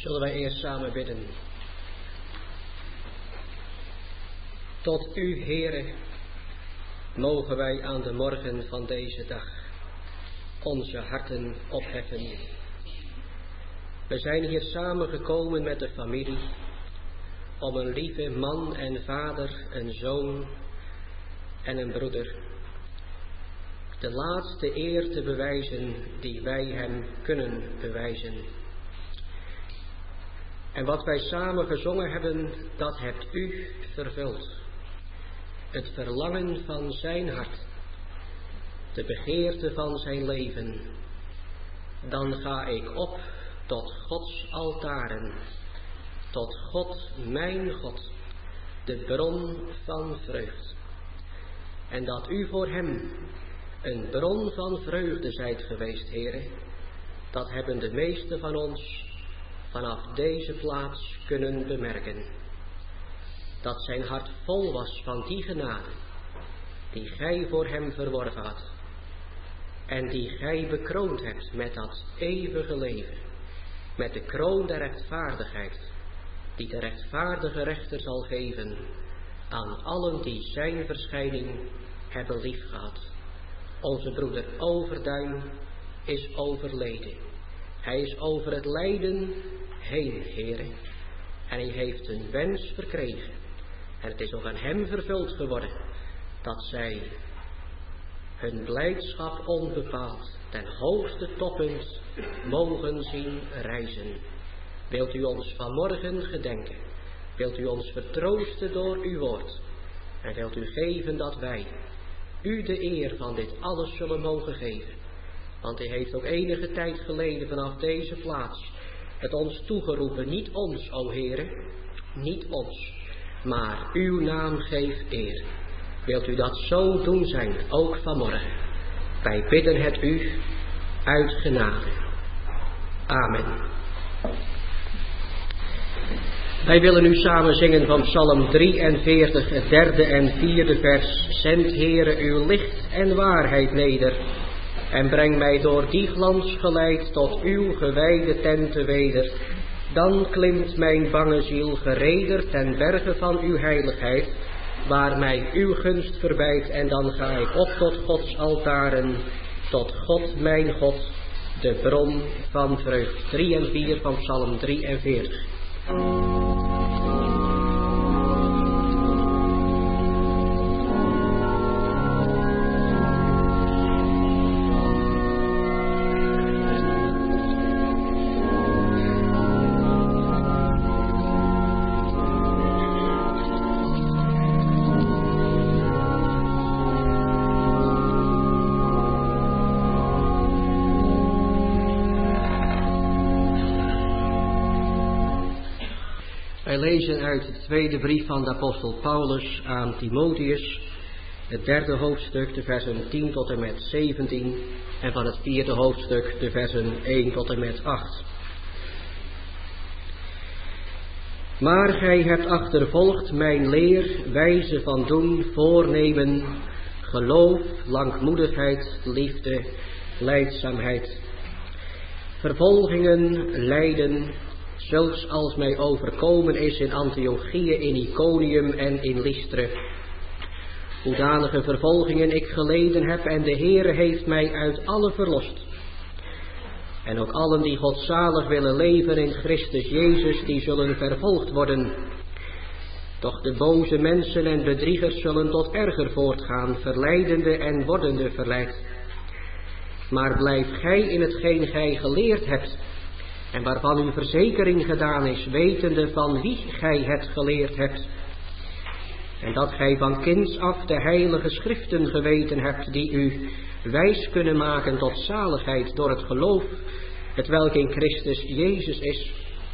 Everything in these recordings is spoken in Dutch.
Zullen wij eerst samen bidden. Tot u, Heere, mogen wij aan de morgen van deze dag onze harten opheffen. We zijn hier samengekomen met de familie om een lieve man en vader, een zoon en een broeder de laatste eer te bewijzen die wij hem kunnen bewijzen. En wat wij samen gezongen hebben, dat hebt u vervuld. Het verlangen van zijn hart, de begeerte van zijn leven. Dan ga ik op tot Gods altaren, tot God, mijn God, de bron van vreugd. En dat u voor hem een bron van vreugde zijt geweest, Heere, dat hebben de meesten van ons vanaf deze plaats kunnen bemerken. Dat zijn hart vol was van die genade die gij voor hem verworven had en die gij bekroond hebt met dat eeuwige leven, met de kroon der rechtvaardigheid die de rechtvaardige rechter zal geven aan allen die zijn verschijning hebben liefgehad. Onze broeder Overduin is overleden. Hij is over het lijden heen, Heere, en hij heeft een wens verkregen. En het is ook aan hem vervuld geworden dat zij hun blijdschap onbepaald ten hoogste toppunt mogen zien reizen. Wilt u ons vanmorgen gedenken? Wilt u ons vertroosten door uw woord? En wilt u geven dat wij u de eer van dit alles zullen mogen geven? Want hij heeft ook enige tijd geleden vanaf deze plaats het ons toegeroepen. Niet ons, o Heere, niet ons, maar uw naam geeft eer. Wilt u dat zo doen zijn, ook vanmorgen? Wij bidden het u uit genade. Amen. Wij willen nu samen zingen van Psalm 43, het 3e en 4e vers. Zend, Heere, uw licht en waarheid neder, en breng mij door die glans geleid tot uw gewijde tenten weder. Dan klimt mijn bange ziel gereder ten berge van uw heiligheid, waar mij uw gunst verbijt, en dan ga ik op tot Gods altaren, tot God mijn God, de bron van vreugd. 3 en 4 van Psalm 43. Wij lezen uit de tweede brief van de apostel Paulus aan Timotheus, het 3e hoofdstuk, de versen 10 tot en met 17, en van het 4e hoofdstuk, de versen 1 tot en met 8. Maar gij hebt achtervolgd mijn leer, wijze van doen, voornemen, geloof, langmoedigheid, liefde, lijdzaamheid, vervolgingen, lijden, zelfs als mij overkomen is in Antiochië, in Iconium en in Lystra. Hoedanige vervolgingen ik geleden heb, en de Heere heeft mij uit alle verlost. En ook allen die godzalig willen leven in Christus Jezus, die zullen vervolgd worden. Doch de boze mensen en bedriegers zullen tot erger voortgaan, verleidende en wordende verleid. Maar blijf gij in hetgeen gij geleerd hebt, en waarvan uw verzekering gedaan is, wetende van wie gij het geleerd hebt. En dat gij van kinds af de heilige schriften geweten hebt, die u wijs kunnen maken tot zaligheid door het geloof, hetwelk in Christus Jezus is.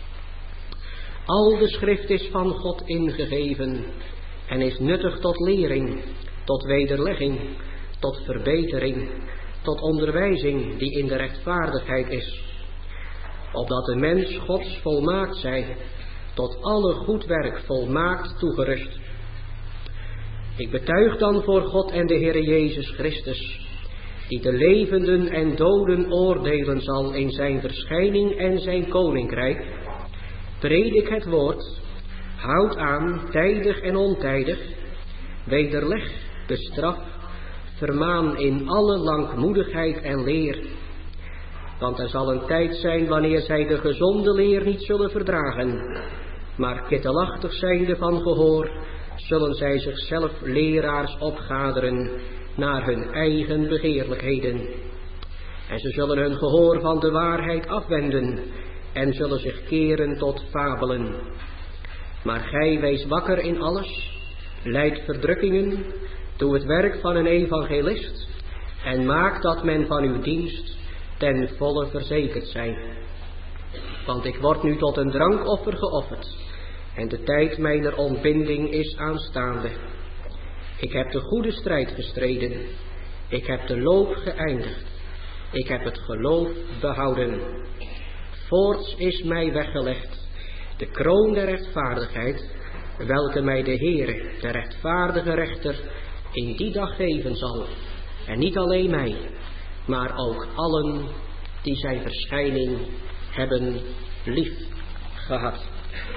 Al de schrift is van God ingegeven en is nuttig tot lering, tot wederlegging, tot verbetering, tot onderwijzing die in de rechtvaardigheid is, opdat de mens Gods volmaakt zij, tot alle goed werk volmaakt toegerust. Ik betuig dan voor God en de Heere Jezus Christus, die de levenden en doden oordelen zal in zijn verschijning en zijn koninkrijk, predik het woord, houd aan, tijdig en ontijdig, wederleg, bestraf, vermaan in alle langmoedigheid en leer. Want er zal een tijd zijn wanneer zij de gezonde leer niet zullen verdragen, maar kittelachtig zijnde van gehoor, zullen zij zichzelf leraars opgaderen naar hun eigen begeerlijkheden. En ze zullen hun gehoor van de waarheid afwenden en zullen zich keren tot fabelen. Maar gij wees wakker in alles, lijd verdrukkingen, doe het werk van een evangelist en maak dat men van uw dienst ten volle verzekerd zij. Want ik word nu tot een drankoffer geofferd en de tijd mijner ontbinding is aanstaande. Ik heb de goede strijd gestreden, ik heb de loop geëindigd, ik heb het geloof behouden. Voorts is mij weggelegd de kroon der rechtvaardigheid, welke mij de Heere, de rechtvaardige rechter, in die dag geven zal. En niet alleen mij, maar ook allen die zijn verschijning hebben lief gehad.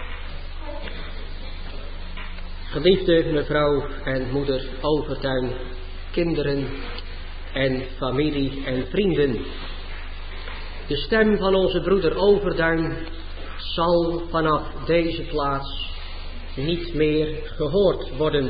Geliefde mevrouw en moeder Overtuin, kinderen en familie en vrienden. De stem van onze broeder Overduin zal vanaf deze plaats niet meer gehoord worden.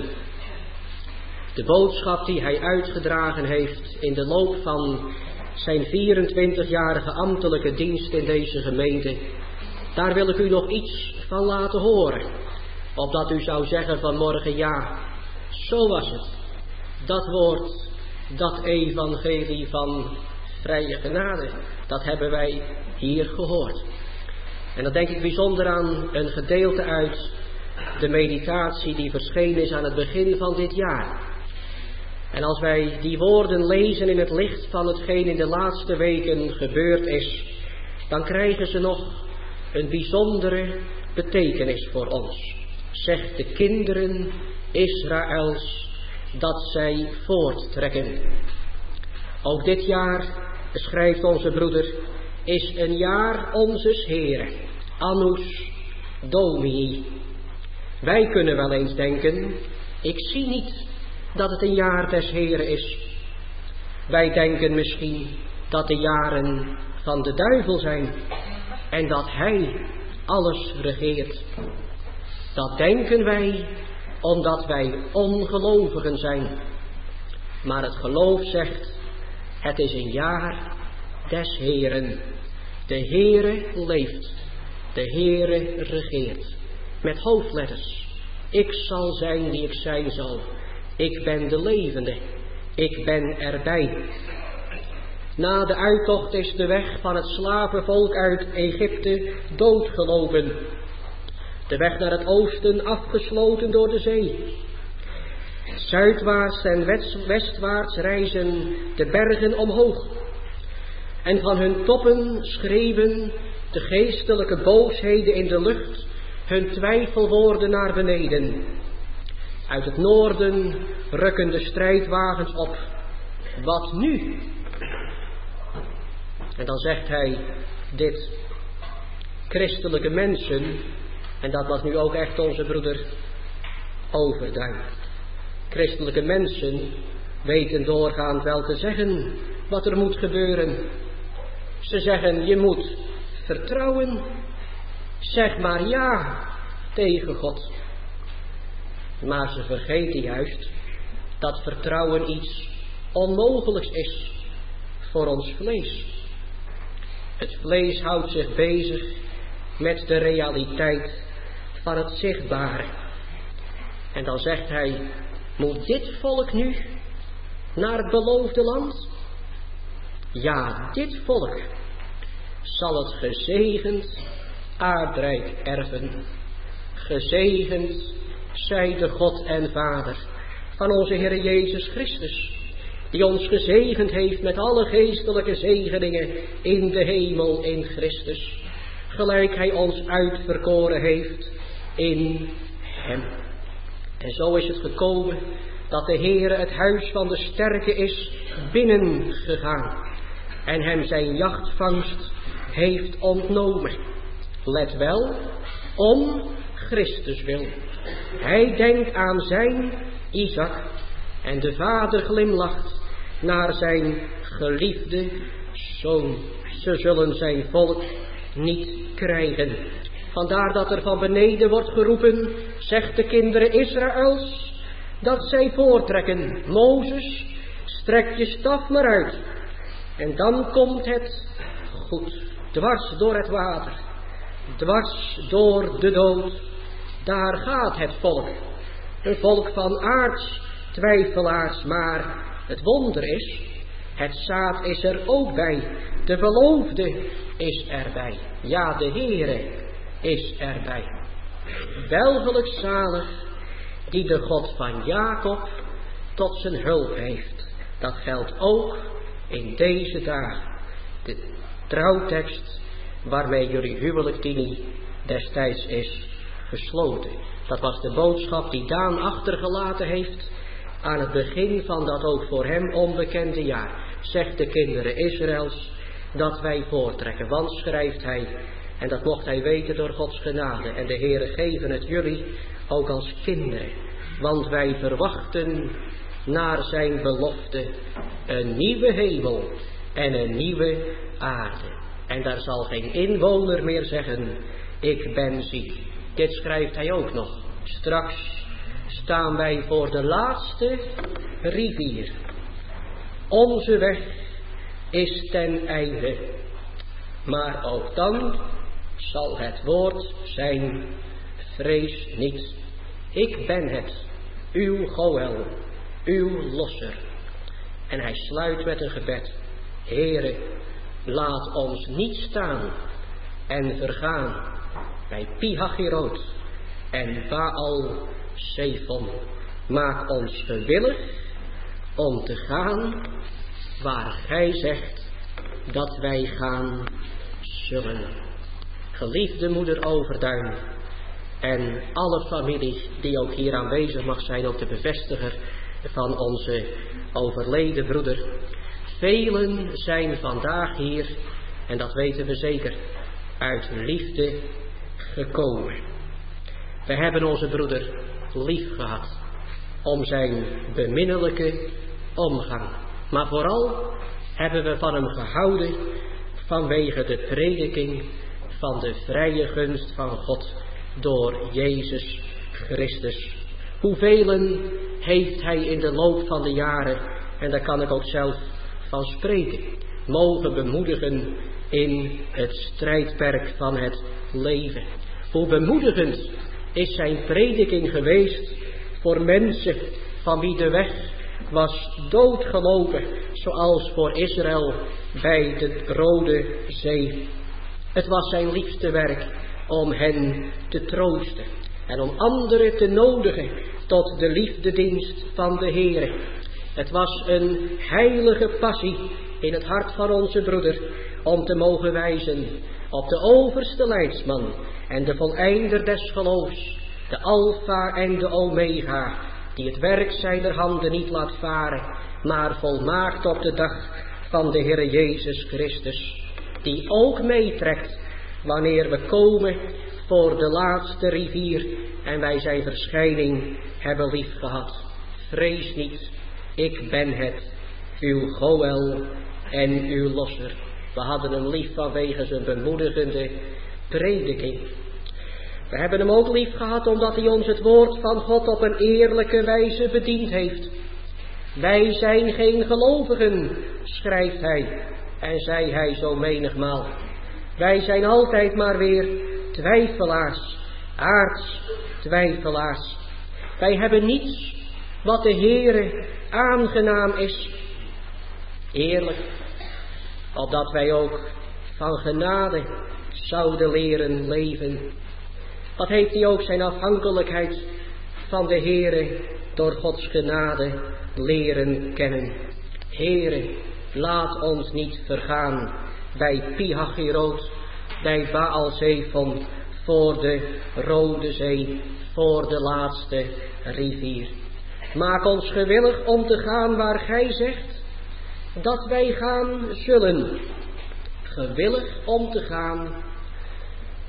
De boodschap die hij uitgedragen heeft in de loop van zijn 24-jarige ambtelijke dienst in deze gemeente, daar wil ik u nog iets van laten horen. Opdat u zou zeggen vanmorgen, ja, zo was het. Dat woord, dat evangelie van vrije genade, dat hebben wij hier gehoord. En dan denk ik bijzonder aan een gedeelte uit de meditatie die verschenen is aan het begin van dit jaar. En als wij die woorden lezen in het licht van hetgeen in de laatste weken gebeurd is, dan krijgen ze nog een bijzondere betekenis voor ons. Zegt de kinderen Israëls dat zij voorttrekken. Ook dit jaar, schrijft onze broeder, is een jaar onzes Heere, Annus Domini. Wij kunnen wel eens denken, ik zie niet dat het een jaar des Heeren is. Wij denken misschien dat de jaren van de duivel zijn en dat hij alles regeert. Dat denken wij omdat wij ongelovigen zijn. Maar het geloof zegt, het is een jaar des Heeren. De Heere leeft. De Heere regeert. Met hoofdletters. Ik zal zijn die ik zijn zal. Ik ben de levende. Ik ben erbij. Na de uittocht is de weg van het slavenvolk uit Egypte doodgelopen. De weg naar het oosten afgesloten door de zee. Zuidwaarts en westwaarts reizen de bergen omhoog. En van hun toppen schreeuwen de geestelijke boosheden in de lucht hun twijfelwoorden naar beneden. Uit het noorden rukken de strijdwagens op. Wat nu? En dan zegt hij dit. Christelijke mensen, en dat was nu ook echt onze broeder Overduin. Christelijke mensen weten doorgaand wel te zeggen wat er moet gebeuren. Ze zeggen, je moet vertrouwen. Zeg maar ja tegen God. Maar ze vergeten juist dat vertrouwen iets onmogelijks is voor ons vlees. Het vlees houdt zich bezig met de realiteit van het zichtbare. En dan zegt hij, moet dit volk nu naar het beloofde land? Ja, dit volk zal het gezegend aardrijk erven. Gezegend zij de God en Vader van onze Heer Jezus Christus, die ons gezegend heeft met alle geestelijke zegeningen in de hemel in Christus, gelijk hij ons uitverkoren heeft in hem. En zo is het gekomen dat de Heere het huis van de sterke is binnengegaan en hem zijn jachtvangst heeft ontnomen. Let wel, om Christus wil. Hij denkt aan zijn Isaac en de vader glimlacht naar zijn geliefde zoon. Ze zullen zijn volk niet krijgen. Vandaar dat er van beneden wordt geroepen, zegt de kinderen Israëls, dat zij voortrekken. Mozes, strek je staf maar uit. En dan komt het goed, dwars door het water, dwars door de dood. Daar gaat het volk. Een volk van aardstwijfelaars, maar het wonder is, het zaad is er ook bij. De beloofde is erbij. Ja, de Heere is erbij. Welgelukzalig die de God van Jacob tot zijn hulp heeft. Dat geldt ook in deze dagen. De trouwtekst waarmee jullie huwelijkdienie destijds is gesloten. Dat was de boodschap die Daan achtergelaten heeft aan het begin van dat ook voor hem onbekende jaar. Zegt de kinderen Israëls dat wij voortrekken. Want, schrijft hij, en dat mocht hij weten door Gods genade, en de Heere geven het jullie ook als kinderen. Want wij verwachten naar zijn belofte een nieuwe hemel en een nieuwe aarde. En daar zal geen inwoner meer zeggen, ik ben ziek. Dit schrijft hij ook nog. Straks staan wij voor de laatste rivier. Onze weg is ten einde. Maar ook dan zal het woord zijn, vrees niet. Ik ben het, uw Goël, uw losser. En hij sluit met een gebed. Heere, laat ons niet staan en vergaan bij Pi-Hahiroth en Baal-Zephon. Maak ons gewillig om te gaan waar gij zegt dat wij gaan zullen. Geliefde moeder Overduin en alle familie die ook hier aanwezig mag zijn, ook de bevestiger van onze overleden broeder. Velen zijn vandaag hier, en dat weten we zeker, uit liefde gekomen. We hebben onze broeder lief gehad om zijn beminnelijke omgang. Maar vooral hebben we van hem gehouden vanwege de prediking van de vrije gunst van God door Jezus Christus. Hoeveel heeft hij in de loop van de jaren, en daar kan ik ook zelf van spreken, mogen bemoedigen in het strijdperk van het leven. Hoe bemoedigend is zijn prediking geweest voor mensen van wie de weg was doodgelopen, zoals voor Israël bij de Rode Zee. Het was zijn liefste werk om hen te troosten en om anderen te nodigen tot de liefdedienst van de Heere. Het was een heilige passie in het hart van onze broeder om te mogen wijzen op de overste leidsman en de voleinder des geloofs, de Alpha en de Omega, die het werk zijner handen niet laat varen, maar volmaakt op de dag van de Heere Jezus Christus, die ook meetrekt wanneer we komen voor de laatste rivier en wij zijn verschijning hebben lief gehad. Vrees niet, ik ben het, uw Goël en uw losser. We hadden hem lief vanwege zijn bemoedigende prediking. We hebben hem ook lief gehad omdat hij ons het woord van God op een eerlijke wijze bediend heeft. Wij zijn geen gelovigen, schrijft hij, en zei hij zo menigmaal. Wij zijn altijd maar weer twijfelaars, aardstwijfelaars. Wij hebben niets wat de Heere aangenaam is. Eerlijk, opdat wij ook van genade zouden leren leven. Wat heeft hij ook zijn afhankelijkheid van de Heere door Gods genade leren kennen. Heere, laat ons niet vergaan bij Pi-Hahiroth, bij Baal-Zephon, voor de Rode Zee, voor de laatste rivier. Maak ons gewillig om te gaan waar gij zegt dat wij gaan zullen. Gewillig om te gaan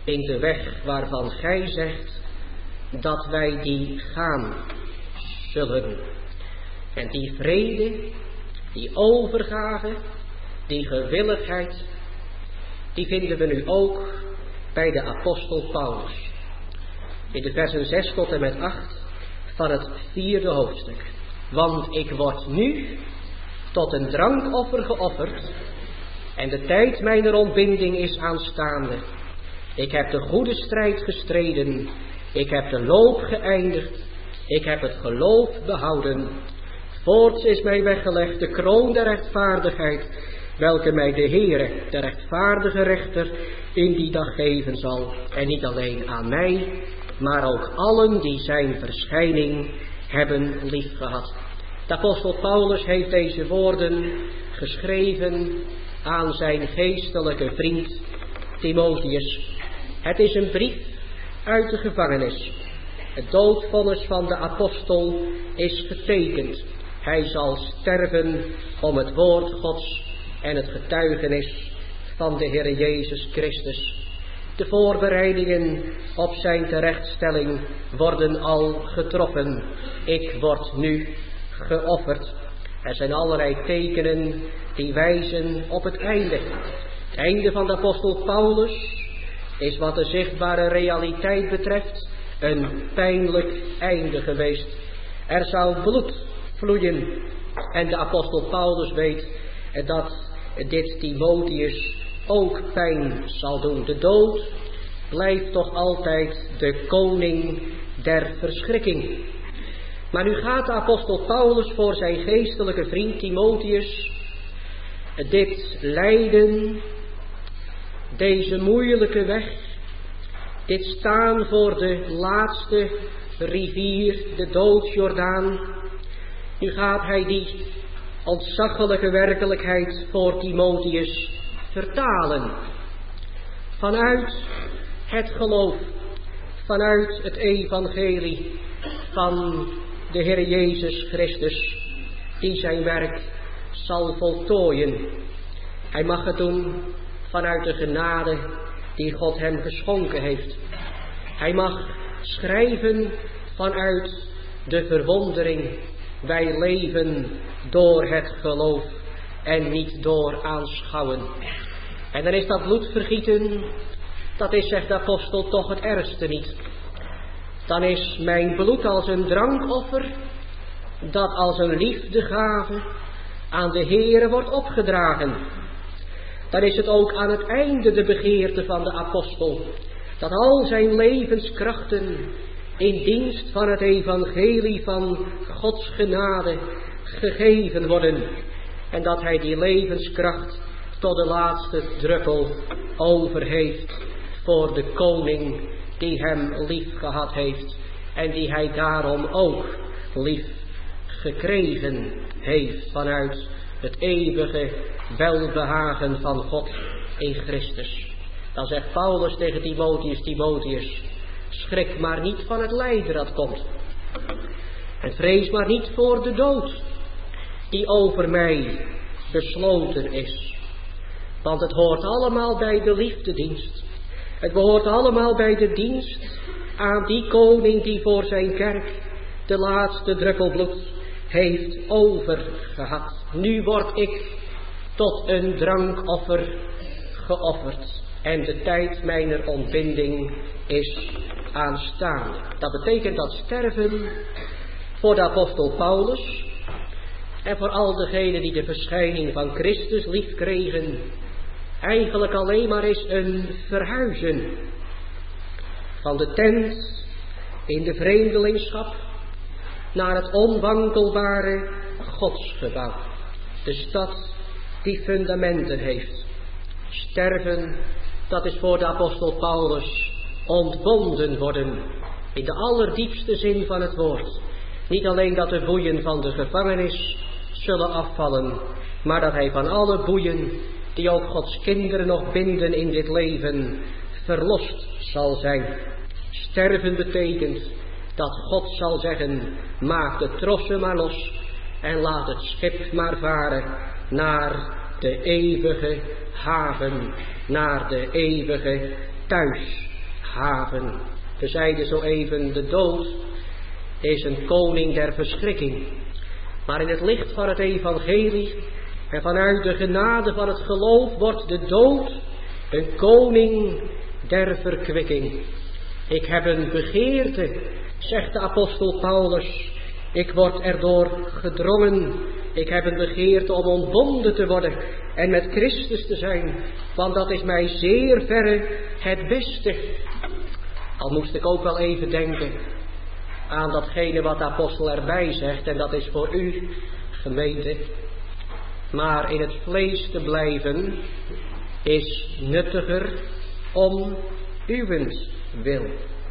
in de weg waarvan gij zegt dat wij die gaan zullen. En die vrede, die overgave, die gewilligheid, die vinden we nu ook bij de apostel Paulus. In de versen 6 tot en met 8 van het 4e hoofdstuk. Want ik word nu tot een drankoffer geofferd en de tijd mijner ontbinding is aanstaande. Ik heb de goede strijd gestreden, ik heb de loop geëindigd, ik heb het geloof behouden. Voorts is mij weggelegd de kroon der rechtvaardigheid, welke mij de Heere, de rechtvaardige rechter, in die dag geven zal. En niet alleen aan mij, maar ook allen die zijn verschijning hebben liefgehad. De apostel Paulus heeft deze woorden geschreven aan zijn geestelijke vriend Timotheus. Het is een brief uit de gevangenis. Het doodvonnis van de apostel is getekend. Hij zal sterven om het woord Gods en het getuigenis van de Heer Jezus Christus. De voorbereidingen op zijn terechtstelling worden al getroffen. Ik word nu geofferd. Er zijn allerlei tekenen die wijzen op het einde. Het einde van de apostel Paulus is wat de zichtbare realiteit betreft een pijnlijk einde geweest. Er zou bloed vloeien. En de apostel Paulus weet dat dit Timotheus ook pijn zal doen. De dood blijft toch altijd de koning der verschrikking. Maar nu gaat de apostel Paulus voor zijn geestelijke vriend Timotheus dit lijden, deze moeilijke weg, dit staan voor de laatste rivier, de doodsjordaan. Nu gaat hij die ontzaglijke werkelijkheid voor Timotheus vertalen. Vanuit het geloof, vanuit het evangelie van de Heer Jezus Christus, die zijn werk zal voltooien. Hij mag het doen vanuit de genade die God hem geschonken heeft. Hij mag schrijven vanuit de verwondering. Wij leven door het geloof en niet door aanschouwen. En dan is dat bloedvergieten, dat is, zegt de apostel, toch het ergste niet. Dan is mijn bloed als een drankoffer, dat als een liefdegave aan de Heere wordt opgedragen. Dan is het ook aan het einde de begeerte van de apostel, dat al zijn levenskrachten in dienst van het evangelie van Gods genade gegeven worden. En dat hij die levenskracht tot de laatste druppel over heeft voor de koning die hem lief gehad heeft. En die hij daarom ook lief gekregen heeft vanuit het eeuwige welbehagen van God in Christus. Dan zegt Paulus tegen Timotheus, Timotheus, schrik maar niet van het lijden dat komt. En vrees maar niet voor de dood die over mij besloten is. Want het hoort allemaal bij de liefdedienst. Het behoort allemaal bij de dienst aan die koning die voor zijn kerk de laatste druppel bloed heeft overgehad. Nu word ik tot een drankoffer geofferd. En de tijd mijner ontbinding is aanstaande. Dat betekent dat sterven voor de apostel Paulus en voor al degenen die de verschijning van Christus lief kregen, eigenlijk alleen maar is een verhuizen van de tent in de vreemdelingschap naar het onwankelbare godsgebouw. De stad die fundamenten heeft. Sterven, dat is voor de apostel Paulus ontbonden worden in de allerdiepste zin van het woord. Niet alleen dat de boeien van de gevangenis zullen afvallen, maar dat hij van alle boeien die ook Gods kinderen nog binden in dit leven verlost zal zijn. Sterven betekent dat God zal zeggen, maak de trossen maar los en laat het schip maar varen naar de eeuwige haven, naar de eeuwige haven. We zeiden zo even, de dood is een koning der verschrikking. Maar in het licht van het evangelie en vanuit de genade van het geloof wordt de dood een koning der verkwikking. Ik heb een begeerte, zegt de apostel Paulus. Ik word erdoor gedrongen. Ik heb een begeerte om ontbonden te worden en met Christus te zijn. Want dat is mij zeer verre het beste. Al moest ik ook wel even denken aan datgene wat de apostel erbij zegt. En dat is voor u, gemeente. Maar in het vlees te blijven is nuttiger om uwentwil.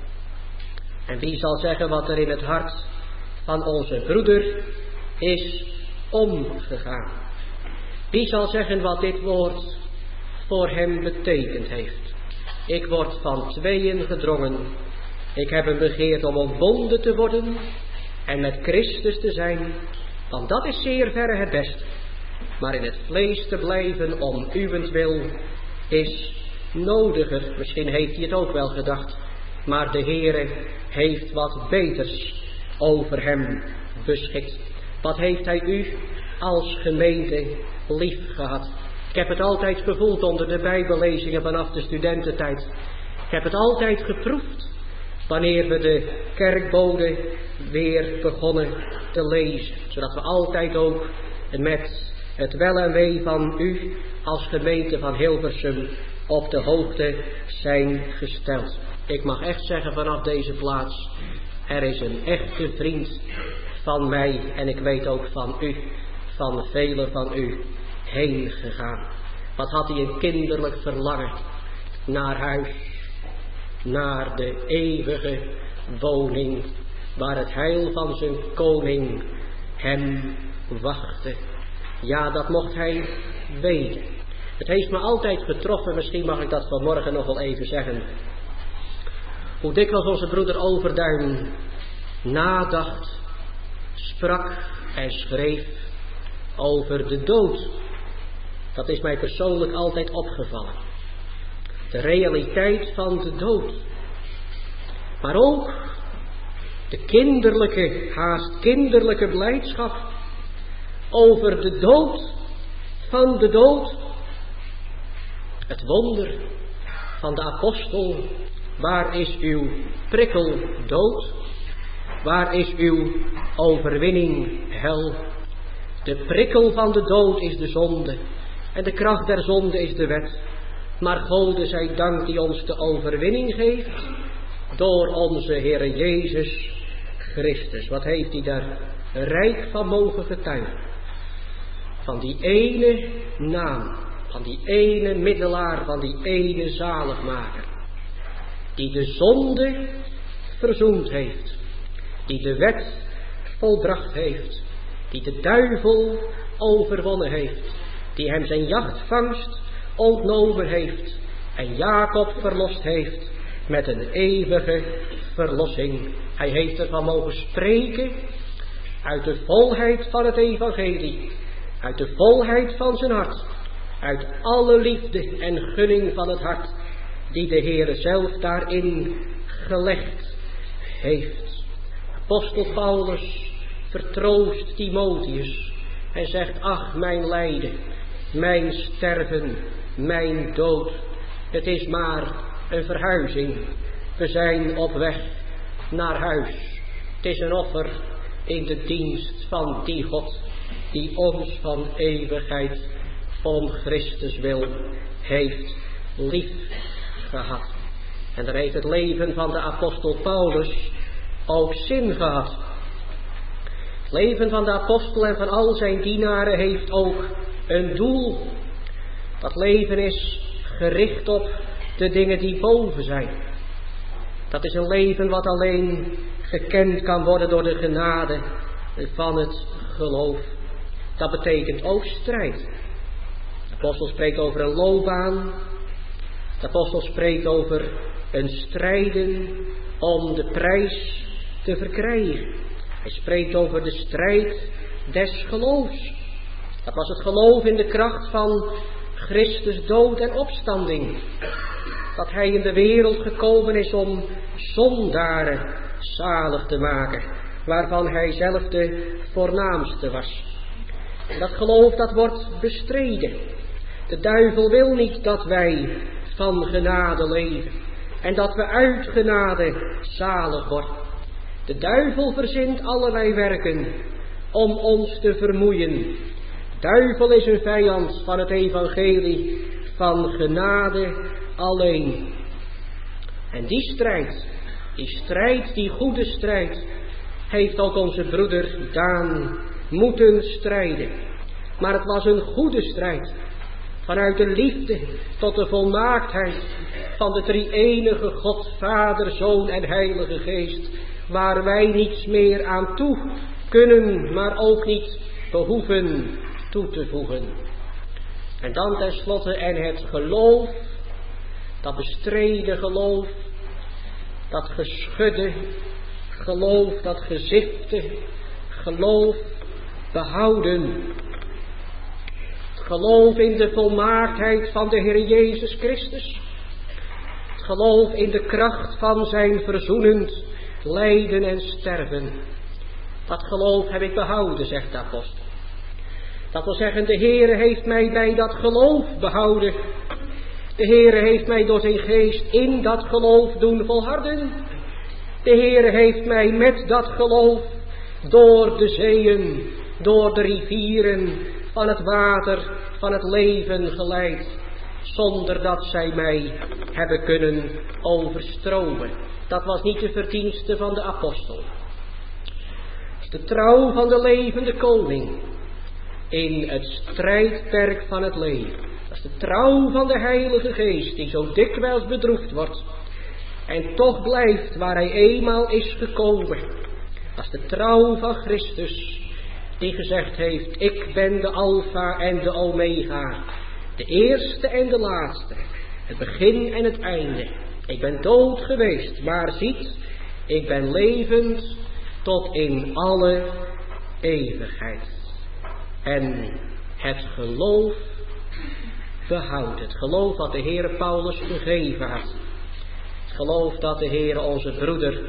En wie zal zeggen wat er in het hart van onze broeder is omgegaan? Wie zal zeggen wat dit woord voor hem betekend heeft? Ik word van tweeën gedrongen. Ik heb een begeerte om ontbonden te worden en met Christus te zijn, want dat is zeer verre het beste. Maar in het vlees te blijven om uwentwil is nodiger. Misschien heeft hij het ook wel gedacht, maar de Heere heeft wat beters over hem beschikt. Wat heeft hij u als gemeente lief gehad? Ik heb het altijd gevoeld onder de bijbellezingen vanaf de studententijd. Ik heb het altijd geproefd wanneer we de kerkbode weer begonnen te lezen. Zodat we altijd ook met het wel en wee van u als gemeente van Hilversum op de hoogte zijn gesteld. Ik mag echt zeggen vanaf deze plaats, er is een echte vriend van mij en ik weet ook van u, van velen van u, heen gegaan. Wat had hij een kinderlijk verlangen naar huis, naar de eeuwige woning, waar het heil van zijn koning hem wachtte. Ja, dat mocht hij weten. Het heeft me altijd getroffen, misschien mag ik dat vanmorgen nog wel even zeggen, hoe dikwijls onze broeder Overduin nadacht, sprak en schreef over de dood. Dat is mij persoonlijk altijd opgevallen. De realiteit van de dood. Maar ook de kinderlijke, haast kinderlijke blijdschap over de dood van de dood. Het wonder van de apostel. Waar is uw prikkel dood? Waar is uw overwinning hel? De prikkel van de dood is de zonde. En de kracht der zonde is de wet. Maar Gode zij dank die ons de overwinning geeft. Door onze Heere Jezus Christus. Wat heeft hij daar rijk van mogen getuigen? Van die ene naam. Van die ene middelaar. Van die ene zaligmaker. Die de zonde verzoend heeft. Die de wet volbracht heeft. Die de duivel overwonnen heeft. Die hem zijn jachtvangst ontnomen heeft. En Jacob verlost heeft met een eeuwige verlossing. Hij heeft ervan mogen spreken uit de volheid van het evangelie. Uit de volheid van zijn hart. Uit alle liefde en gunning van het hart die de Heere zelf daarin gelegd heeft. Apostel Paulus vertroost Timotheus en zegt, ach mijn lijden, mijn sterven, mijn dood. Het is maar een verhuizing. We zijn op weg naar huis. Het is een offer in de dienst van die God die ons van eeuwigheid om Christus wil heeft lief gehad. En daar heeft het leven van de apostel Paulus ook zin gehad. Het leven van de apostel en van al zijn dienaren heeft ook een doel. Dat leven is gericht op de dingen die boven zijn. Dat is een leven wat alleen gekend kan worden door de genade van het geloof. Dat betekent ook strijd. De apostel spreekt over een loopbaan. De apostel spreekt over een strijden om de prijs te verkrijgen. Hij spreekt over de strijd des geloofs. Dat was het geloof in de kracht van Christus dood en opstanding. dat hij in de wereld gekomen is om zondaren zalig te maken, waarvan hij zelf de voornaamste was. En dat geloof dat wordt bestreden. De duivel wil niet dat wij van genade leven en dat we uit genade zalig worden. De duivel verzint allerlei werken om ons te vermoeien. De duivel is een vijand van het evangelie van genade alleen. En die strijd, die goede strijd, heeft ook onze broeder Daan moeten strijden. Maar het was een goede strijd. Vanuit de liefde tot de volmaaktheid van de drie-enige God, Vader, Zoon en Heilige Geest. Waar wij niets meer aan toe kunnen, maar ook niet behoeven toe te voegen. En dan tenslotte en het geloof, dat bestreden geloof, dat geschudde geloof, dat gezifte geloof behouden. Het geloof in de volmaaktheid van de Heer Jezus Christus. Het geloof in de kracht van zijn verzoenend lijden en sterven. Dat geloof heb ik behouden, zegt de apostel. Dat wil zeggen, de Heere heeft mij bij dat geloof behouden. De Heere heeft mij door zijn geest in dat geloof doen volharden. De Heere heeft mij met dat geloof door de zeeën, door de rivieren van het water, van het leven geleid. Zonder dat zij mij hebben kunnen overstromen. Dat was niet de verdienste van de apostel. Dat is de trouw van de levende koning in het strijdperk van het leven. Dat is de trouw van de Heilige Geest die zo dikwijls bedroefd wordt en toch blijft waar hij eenmaal is gekomen. Dat is de trouw van Christus die gezegd heeft: ik ben de Alpha en de Omega, de eerste en de laatste, het begin en het einde. Ik ben dood geweest, maar ziet, ik ben levend tot in alle eeuwigheid. En het geloof behoudt. Het geloof dat de Heere Paulus gegeven had. Het geloof dat de Heere onze broeder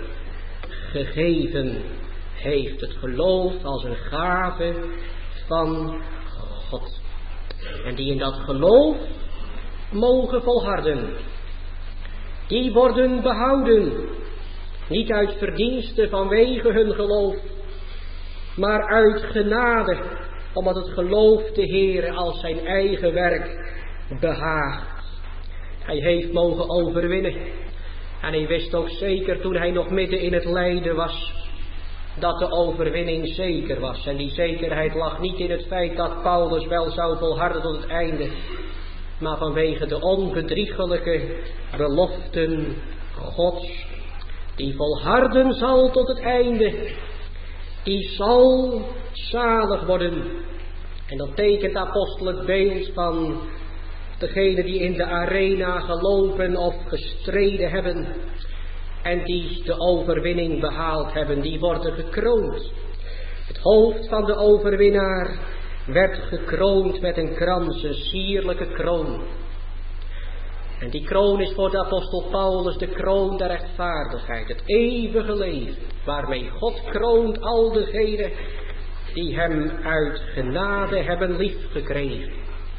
gegeven heeft. Het geloof als een gave van God. En die in dat geloof mogen volharden. Die worden behouden. Niet uit verdienste vanwege hun geloof, maar uit genade, omdat het geloof de Heere als zijn eigen werk behaagt. Hij heeft mogen overwinnen. En hij wist ook zeker toen hij nog midden in het lijden was, dat de overwinning zeker was. En die zekerheid lag niet in het feit dat Paulus wel zou volharden tot het einde, maar vanwege de onbedriegelijke beloften Gods. Die volharden zal tot het einde, die zal zalig worden. En dat tekent de apostel het beeld van degene die in de arena gelopen of gestreden hebben en die de overwinning behaald hebben, die worden gekroond. Het hoofd van de overwinnaar werd gekroond met een krans, een sierlijke kroon. En die kroon is voor de apostel Paulus de kroon der rechtvaardigheid, het eeuwige leven, waarmee God kroont al degenen die hem uit genade hebben liefgekregen.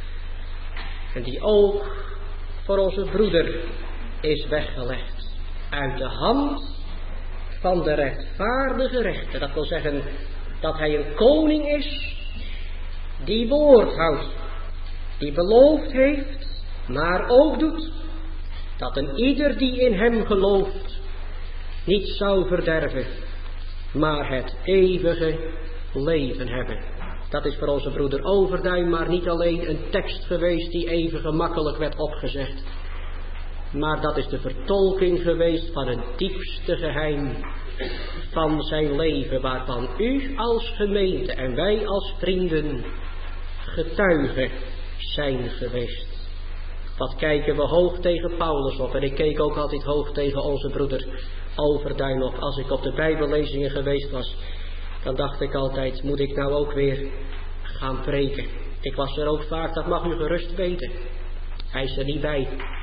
En die ook voor onze broeder is weggelegd uit de hand van de rechtvaardige rechter. Dat wil zeggen dat hij een koning is die woord houdt, die beloofd heeft, maar ook doet dat een ieder die in hem gelooft niet zou verderven, maar het eeuwige leven hebben. Dat is voor onze broeder Overduin maar niet alleen een tekst geweest die even gemakkelijk werd opgezegd, maar dat is de vertolking geweest van het diepste geheim van zijn leven, waarvan u als gemeente en wij als vrienden getuigen zijn geweest. Wat kijken we hoog tegen Paulus op. En ik keek ook altijd hoog tegen onze broeder Overduin op. Als ik op de Bijbellezingen geweest was, dan dacht ik altijd, moet ik nou ook weer gaan preken? Ik was er ook vaak, dat mag u gerust weten. Hij is er niet bij.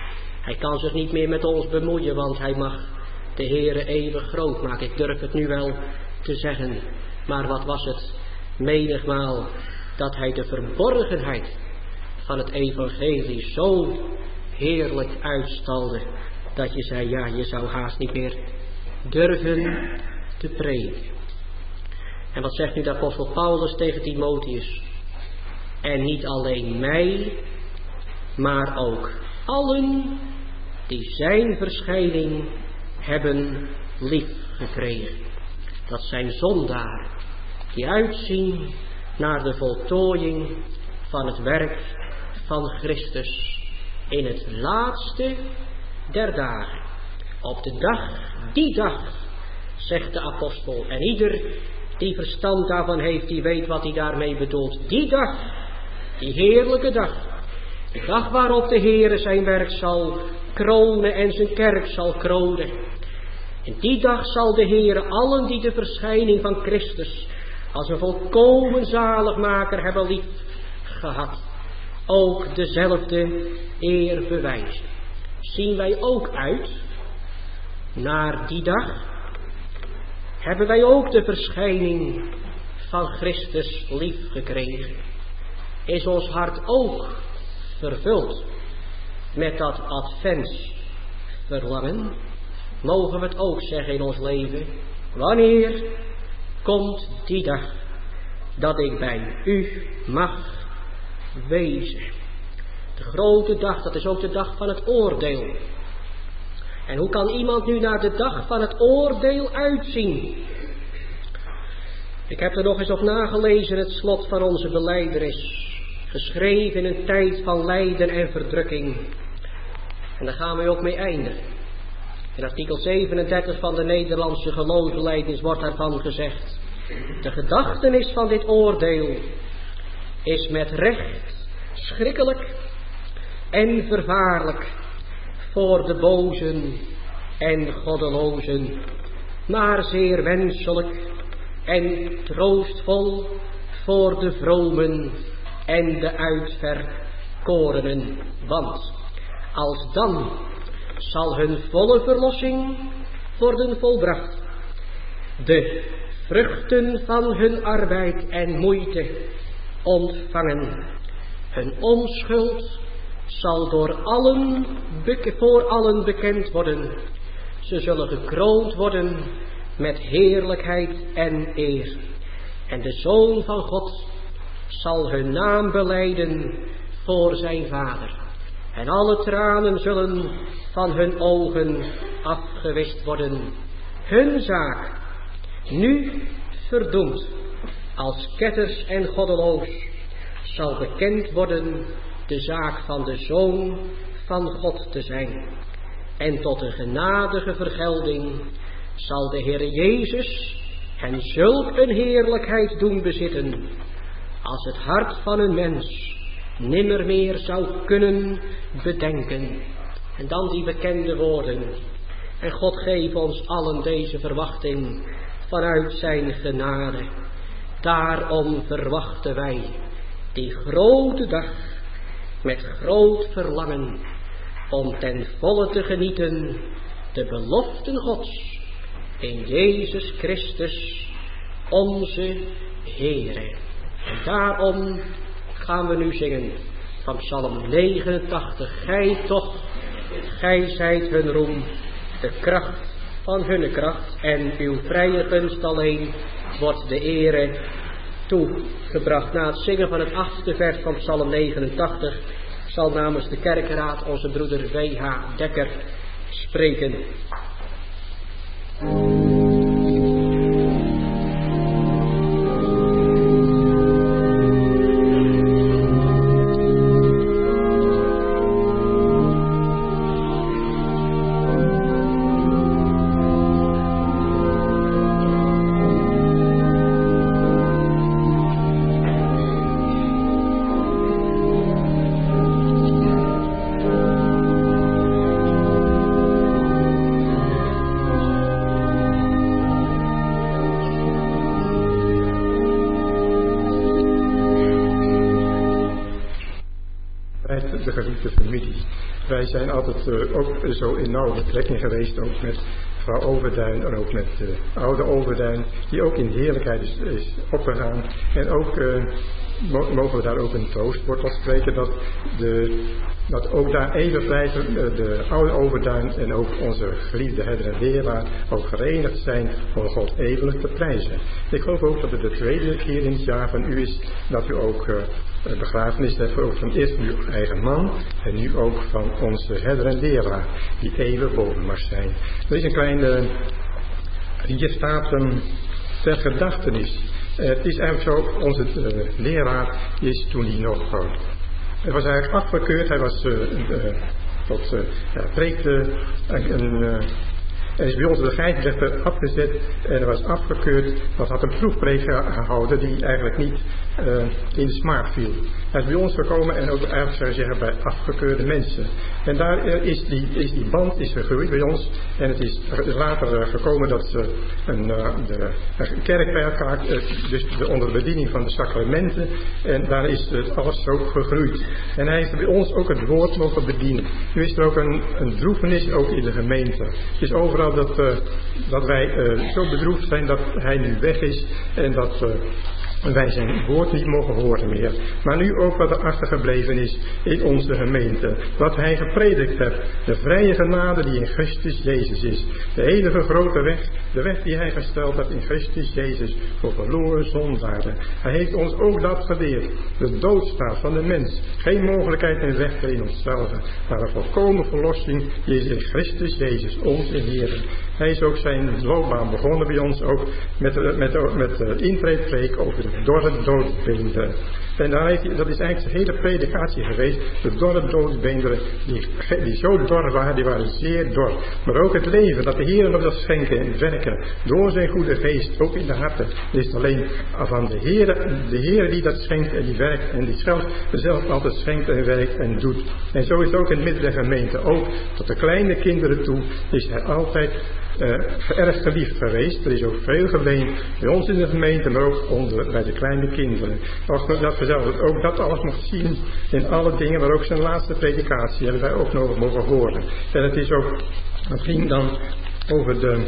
Hij kan zich niet meer met ons bemoeien, want hij mag de Heere eeuwig groot maken. Ik durf het nu wel te zeggen, maar wat was het menigmaal dat hij de verborgenheid van het evangelie zo heerlijk uitstalde, dat je zei, ja, je zou haast niet meer durven te prediken. En wat zegt nu de apostel Paulus tegen Timotheus? En niet alleen mij, maar ook allen die zijn verschijning hebben lief gekregen. Dat zijn zondaren die uitzien naar de voltooiing van het werk van Christus in het laatste der dagen. Op de dag, die dag, zegt de apostel. En ieder die verstand daarvan heeft, die weet wat hij daarmee bedoelt. Die dag, die heerlijke dag. De dag waarop de Heere zijn werk zal kronen en zijn kerk zal kronen. En die dag zal de Heere allen die de verschijning van Christus als een volkomen zaligmaker hebben lief gehad, ook dezelfde eer bewijzen. Zien wij ook uit naar die dag? Hebben wij ook de verschijning van Christus lief gekregen? Is ons hart ook vervuld met dat adventsverlangen? Mogen we het ook zeggen in ons leven? Wanneer komt die dag dat ik bij u mag wezen? De grote dag, dat is ook de dag van het oordeel. En hoe kan iemand nu naar de dag van het oordeel uitzien? Ik heb er nog eens op nagelezen, het slot van onze belijdenis. Geschreven in een tijd van lijden en verdrukking. En daar gaan we ook mee eindigen. In artikel 37 van de Nederlandse geloofsbelijdenis wordt daarvan gezegd: de gedachtenis van dit oordeel is met recht schrikkelijk en vervaarlijk voor de bozen en goddelozen, maar zeer wenselijk en troostvol voor de vromen en de uitverkorenen. Want alsdan zal hun volle verlossing worden volbracht. De vruchten van hun arbeid en moeite ontvangen. Hun onschuld zal voor allen bekend worden. Ze zullen gekroond worden met heerlijkheid en eer. En de Zoon van God zal hun naam belijden voor zijn Vader. En alle tranen zullen van hun ogen afgewist worden. Hun zaak, nu verdoemd als ketters en goddeloos, zal bekend worden de zaak van de Zoon van God te zijn. En tot een genadige vergelding zal de Heer Jezus hen zulk een heerlijkheid doen bezitten, als het hart van een mens nimmer meer zou kunnen bedenken. En dan die bekende woorden. En God geef ons allen deze verwachting vanuit zijn genade. Daarom verwachten wij die grote dag met groot verlangen, om ten volle te genieten de beloften Gods in Jezus Christus onze Heere. En daarom gaan we nu zingen van Psalm 89. Gij zijt hun roem, de kracht van hunne kracht, en uw vrije gunst alleen wordt de ere toegebracht. Na het zingen van het 8e vers van Psalm 89 zal namens de kerkenraad onze broeder W.H. Dekker spreken. De geliefde familie. wij zijn altijd ook zo in nauwe betrekking geweest, ook met mevrouw Overduin en ook met oude Overduin, die ook in heerlijkheid is opgegaan. En ook mogen we daar ook een troostwoord van spreken, dat ook daar eeuwig blijven de oude Overduin en ook onze geliefde herder en leraar ook verenigd zijn om God eeuwig te prijzen. Ik geloof ook dat het de tweede keer in het jaar van u is dat u ook begrafenis hebt, ook van eerst uw eigen man en nu ook van onze herder en leraar die eeuwig boven mag zijn. Er is een kleine, hier staat ter gedachtenis. Het is eigenlijk zo, onze leraar is toen hij nog hij was eigenlijk afgekeurd, hij was preekte en is bij ons de scheidsrechter afgezet en hij was afgekeurd, want had een proefpreek gehouden die eigenlijk niet in de smaak viel. Hij is bij ons gekomen en ook eigenlijk zou je zeggen bij afgekeurde mensen. En daar is die band gegroeid bij ons en het is later gekomen dat ze de kerk bij elkaar, dus onder de bediening van de sacramenten, en daar is het alles ook gegroeid. En hij heeft bij ons ook het woord mogen bedienen. Nu is er ook een droefenis ook in de gemeente. Het is overal dat wij zo bedroefd zijn dat hij nu weg is en dat wij zijn woord niet mogen horen meer. Maar nu ook wat er achtergebleven is in onze gemeente. Wat hij gepredikt heeft. De vrije genade die in Christus Jezus is. De enige grote weg. De weg die hij gesteld heeft in Christus Jezus. Voor verloren zondaren. Hij heeft ons ook dat geleerd. De doodstaat van de mens. Geen mogelijkheid en weg in onszelf. Maar een volkomen verlossing die is in Christus Jezus. Onze Heer. Hij is ook zijn loopbaan begonnen bij ons. Ook met de intreedpreek over de dorre doodbeenderen. En dat is eigenlijk zijn hele predikatie geweest. De dorre doodbeenderen die zo dor waren, die waren zeer dor. Maar ook het leven, dat de Heer nog dat schenken en werken. Door zijn goede geest, ook in de harten. Het is alleen van de Heer die dat schenkt en die werkt. En die zelf altijd schenkt en werkt en doet. En zo is het ook in het midden der gemeente. Ook tot de kleine kinderen toe is hij altijd erg geliefd geweest. Er is ook veel geweend bij ons in de gemeente, maar ook bij de kleine kinderen. Dat we zelf ook dat alles mocht zien in alle dingen, maar ook zijn laatste predikatie hebben wij ook nog mogen horen. En het ging dan over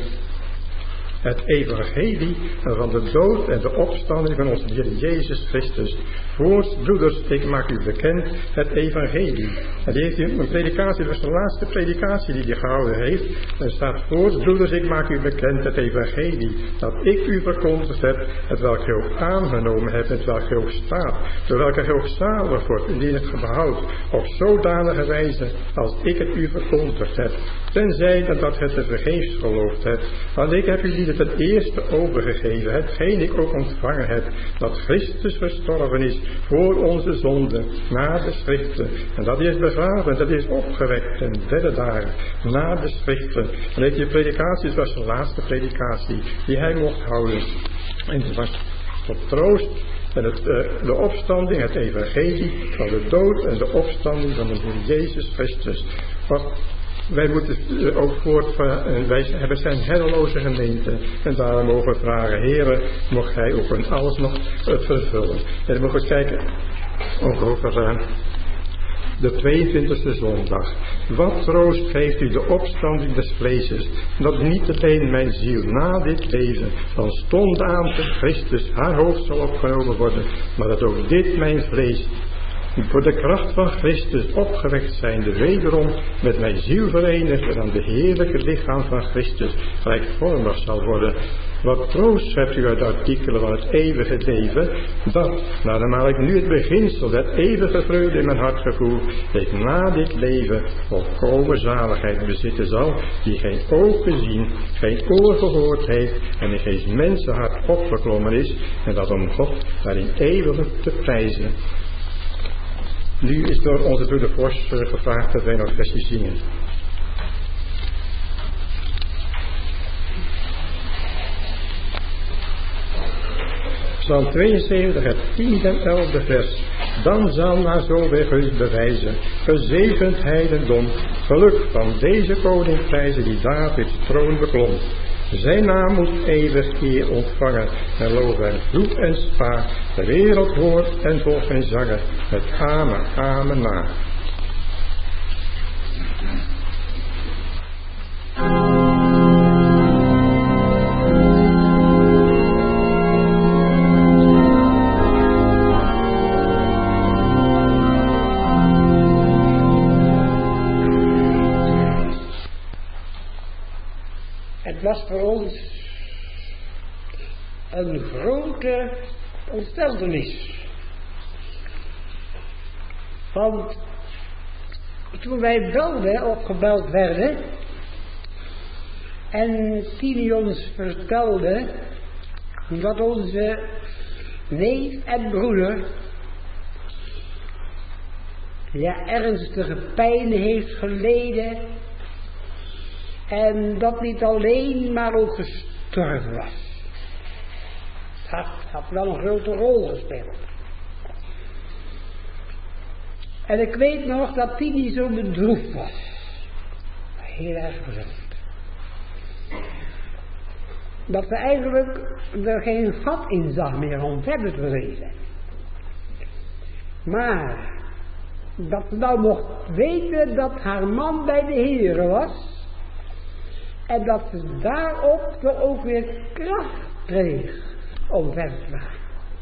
het evangelie van de dood en de opstanding van onze Heer Jezus Christus. Voorts, broeders, ik maak u bekend het evangelie. En die heeft een predikatie, dat was de laatste predikatie die hij gehouden heeft. Er staat: voorts, broeders, ik maak u bekend het evangelie, dat ik u verkondigd heb, het welk je ook aangenomen hebt, het welk je ook staat, door welke je ook zalig wordt, indien het behoudt, op zodanige wijze als ik het u verkondigd heb. Tenzij dat het te vergeefs geloofd hebt. Want ik heb u ten eerste overgegeven, hetgeen ik ook ontvangen heb, dat Christus gestorven is voor onze zonden, na de schriften. En dat hij is begraven, dat hij is opgewekt ten derde dagen, na de schriften. En die predikatie was de laatste predikatie die hij mocht houden. En het was tot troost en de opstanding, het evangelie van de dood en de opstanding van de Heer Jezus Christus. Wij moeten ook wij hebben zijn herreloze gemeente. En daarom mogen we vragen: Heere, mocht hij ook in alles nog vervullen. En dan mogen we kijken ook over de 22e zondag. Wat troost geeft u de opstanding des vleeses, dat niet alleen mijn ziel na dit leven van stond aan te Christus haar hoofd zal opgenomen worden, maar dat ook dit mijn vlees voor de kracht van Christus opgewekt zijnde wederom met mijn ziel verenigd en aan de heerlijke lichaam van Christus gelijkvormig zal worden. Wat troost hebt u uit de artikelen van het eeuwige leven, dat, naarmate ik nu het beginsel, dat eeuwige vreugde in mijn hart gevoel, ik na dit leven volkomen zaligheid bezitten zal, die geen oog gezien, geen oor gehoord heeft en in geen mensenhart opgeklommen is, en dat om God daarin eeuwig te prijzen. Nu is door onze broeder Vos gevraagd dat wij nog versje zingen. Psalm 72, het 10e en 11e vers. Dan zal naar zo weg u bewijzen, gezegend heidendom, geluk van deze koning prijzen die Davids troon beklom. Zijn naam moet eeuwig eer ontvangen, en lof en vloek en spa, de wereld hoort en volgt en zangen, het amen, amen na. was voor ons een grote ontsteltenis. Want toen wij opgebeld werden en Tini ons vertelde dat onze neef en broeder ernstige pijn heeft geleden en dat niet alleen, maar ook gestorven was. Het had wel een grote rol gespeeld. En ik weet nog dat Tini zo bedroefd was. Heel erg bedroefd. Dat ze eigenlijk er geen gat in zag meer om verder te lezen. Maar dat ze nou mocht weten dat haar man bij de Heere was. En dat ze daarop er ook weer kracht kreeg om verder te gaan.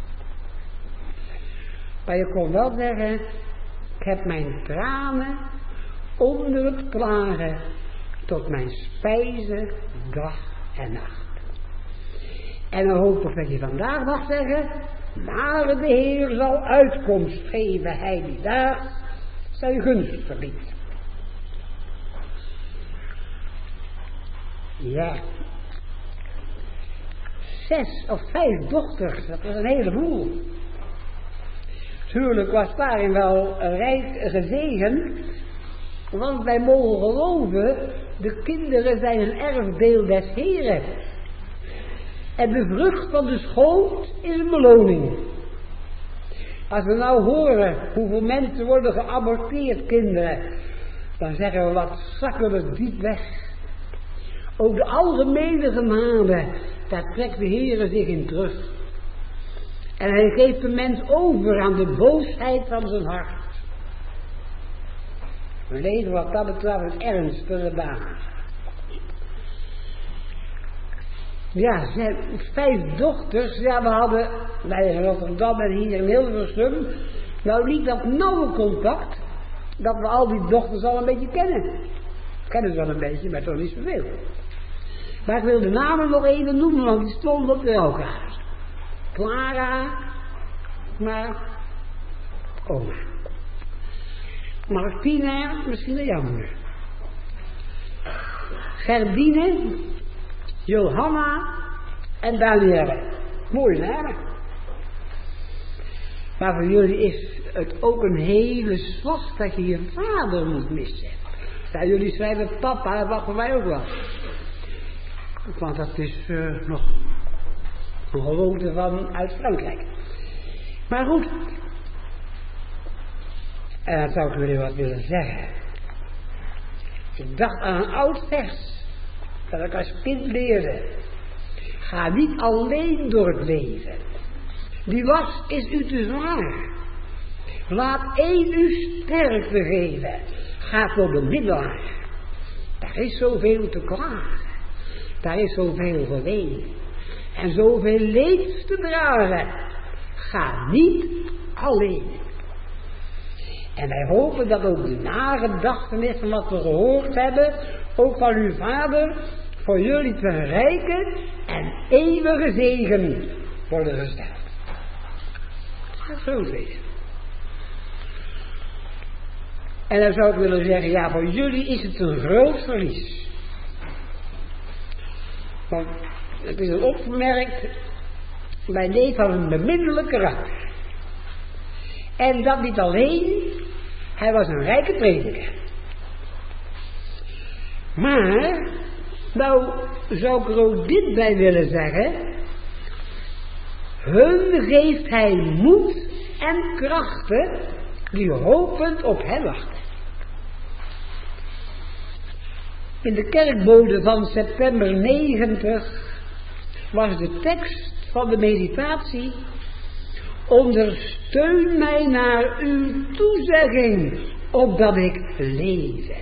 Maar je kon wel zeggen, ik heb mijn tranen onder het klagen tot mijn spijze dag en nacht. En dan hoop ik dat je vandaag mag zeggen, maar de Heer zal uitkomst geven, hij die daar zijn gunst verdient. Ja. 6 of 5 dochters, dat is een heleboel. Tuurlijk was daarin wel rijk gezegend, want wij mogen geloven, de kinderen zijn een erfdeel des Heeren. En de vrucht van de schoot is een beloning. Als we nou horen hoeveel mensen worden geaborteerd, kinderen, dan zeggen we, wat zakken we diep weg. Ook de algemene genade, daar trekt de Heere zich in terug. En hij geeft de mens over aan de boosheid van zijn hart. We leven wat dat betreft een ernstige dagen. Ja, 5 dochters. Ja, we hadden bij Rotterdam en hier in Hilversum nou niet dat nauwe contact dat we al die dochters al een beetje kennen. We kennen ze wel een beetje, maar toch niet zoveel. Maar ik wil de namen nog even noemen, want die stonden op de elkaar. Clara, maar oma. Martina, misschien een jammer. Gerdine, Johanna en Danielle. Mooie namen. Maar voor jullie is het ook een hele slag dat je je vader moet missen. Ja, jullie schrijven papa, dat wachten wij ook wel. Want dat is nog een gewoonte van uit Frankrijk. Maar goed. En dan zou ik jullie wat willen zeggen. Ik dacht aan een oud vers dat ik als kind leerde. Ga niet alleen door het leven. Die last is u te zwaar. Laat één u sterkte geven. Ga voor de middelaar. Daar is zoveel te klagen. Daar is zoveel geween. En zoveel leed te dragen. Ga niet alleen. En wij hopen dat ook de nagedachtenis van wat we gehoord hebben, ook van uw vader, voor jullie te rijken en eeuwige zegen worden gesteld. Dat zo wezen. En dan zou ik willen zeggen, ja, voor jullie is het een groot verlies. Want het is een opgemerkt, mijn neef had een beminnelijk karakter. En dat niet alleen, hij was een rijke prediker. Maar, nou zou ik er ook dit bij willen zeggen. Hun geeft hij moed en krachten die hopend op hem wachten. In de kerkbode van september 90 was de tekst van de meditatie: ondersteun mij naar uw toezegging, opdat ik leve.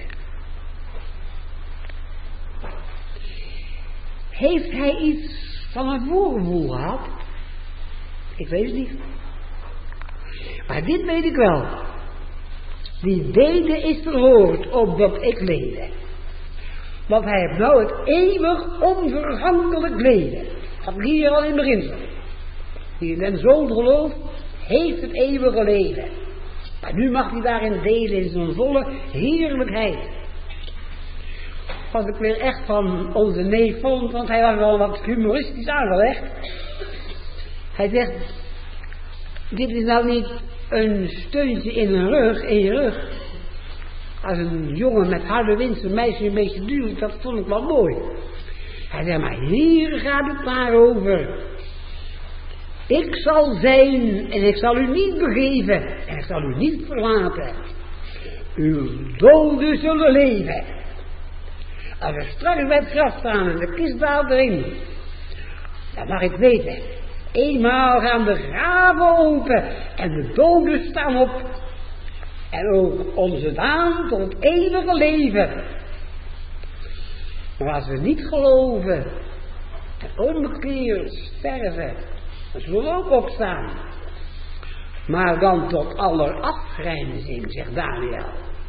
Heeft hij iets van een voorgevoel gehad? Ik weet het niet. Maar dit weet ik wel. Die bede is verhoord, opdat ik leve. Want hij heeft nou het eeuwig onvergankelijk leven. Dat hier al in het begin. Die in den Zoon gelooft, heeft het eeuwige leven. Maar nu mag hij daarin delen in zijn volle heerlijkheid. Wat ik weer echt van onze neef vond, want hij was wel wat humoristisch aangelegd. Hij zegt, dit is nou niet een steuntje in je rug. Als een jongen met harde wind zijn meisje een beetje duwt, dat vond ik wel mooi. Hij zegt, maar hier gaat het maar over. Ik zal zijn en ik zal u niet begeven en ik zal u niet verlaten. Uw doden zullen leven. Als we straks bij het graf staan en de kist daalt erin, dan mag ik weten, eenmaal gaan de graven open en de doden staan op. En ook onze naam tot het eeuwige leven. Maar als we niet geloven en onbekeerd sterven, dan zullen we ook opstaan. Maar dan tot aller afgrijnzing, zegt Daniel.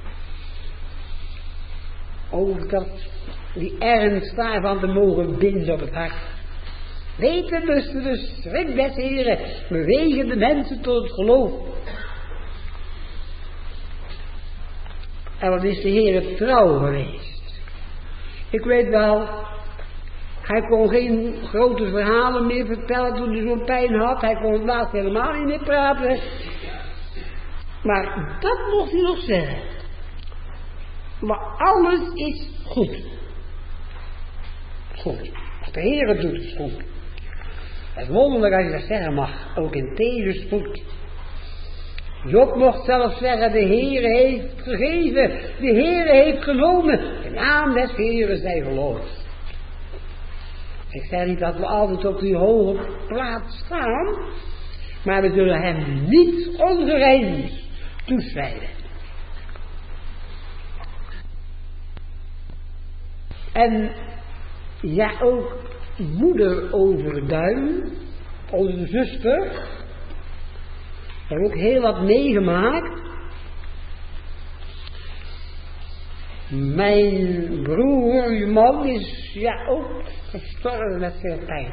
Ook dat die ernst daarvan te mogen binden op het hart. Weten dus de schrik des Heren bewegen de mensen tot het geloof. En wat is de Heer trouw geweest? Ik weet wel, hij kon geen grote verhalen meer vertellen toen hij zo'n pijn had. Hij kon het laatst helemaal niet meer praten. Maar dat mocht hij nog zeggen. Maar alles is goed. Goed. Wat de Heer doet is goed. Het is wonderlijk als je dat zeggen mag. Ook in tegenspoed. Job mocht zelfs zeggen, de Heere heeft gegeven, de Heere heeft genomen, de naam des Heeren zij geloofd. Ik zeg niet dat we altijd op die hoge plaats staan, maar we zullen hem niet ongereins toeschrijven. En ja, ook moeder Overduin, onze zuster, heb ook heel wat meegemaakt. Mijn broer, je man, is ja ook gestorven met veel pijn.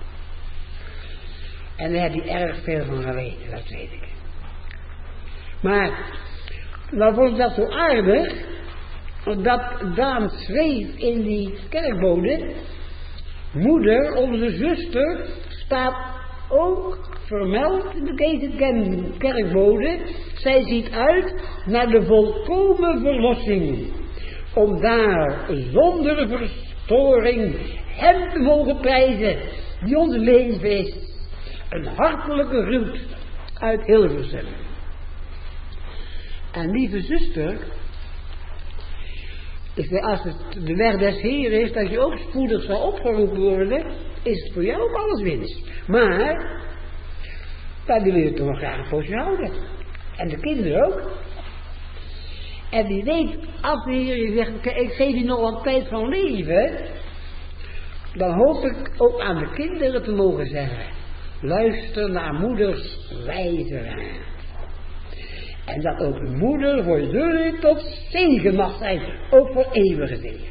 En daar heb je erg veel van geweten, dat weet ik. Maar, dan vond ik dat zo aardig, dat Daan schreef in die kerkbode, moeder, onze zuster, staat ook vermeld in deze kerkbode. Zij ziet uit naar de volkomen verlossing. Om daar zonder verstoring hem te mogen prijzen die ons leven is. Een hartelijke groet uit Hilversum. En lieve zuster, als het de weg des Heeren is dat je ook spoedig zal opgeroepen worden, is het voor jou ook alles winst. Maar wij willen je toch nog graag een poosje houden. En de kinderen ook. En wie weet, als de Heer je zegt, ik geef je nog wat tijd van leven, dan hoop ik ook aan de kinderen te mogen zeggen, luister naar moeders wijze raad. En dat ook de moeder voor jullie tot zegen mag zijn, ook voor eeuwige zegen.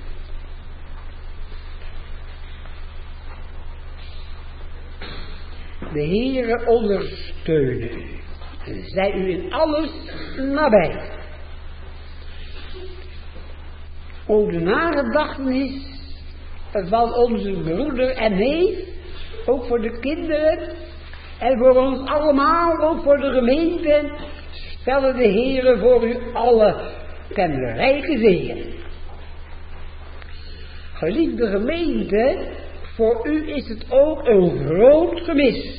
De Heere ondersteunen u en zij u in alles nabij. Ook de nagedachtenis van onze broeder en neef, ook voor de kinderen en voor ons allemaal, ook voor de gemeente, stellen de Heere voor u alle ten rijke zegen. Geliefde gemeente, voor u is het ook een groot gemis.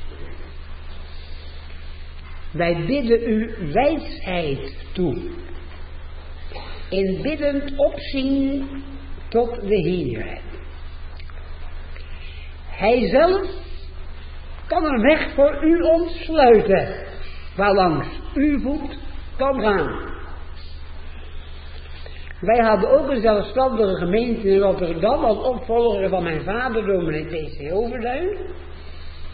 Wij bidden u wijsheid toe. In biddend opzien tot de Heere. Hij zelf kan een weg voor u ontsluiten, waarlangs uw voet kan gaan. Wij hadden ook een zelfstandige gemeente in Rotterdam als opvolger van mijn vader, dominee T.C. Overduin.